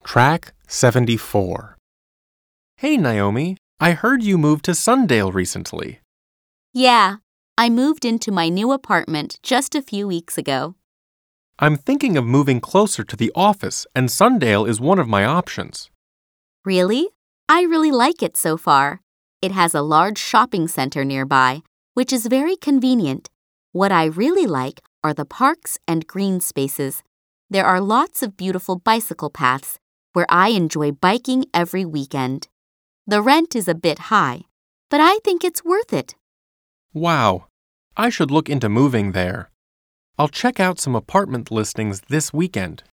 Track 74. Hey, Naomi, I heard you moved to Sundale recently. Yeah, I moved into my new apartment just a few weeks ago. I'm thinking of moving closer to the office, and Sundale is one of my options. Really? I really like it so far. It has a large shopping center nearby, which is very convenient. What I really like are the parks and green spaces. There are lots of beautiful bicycle paths where I enjoy biking every weekend. The rent is a bit high, but I think it's worth it. Wow, I should look into moving there. I'll check out some apartment listings this weekend.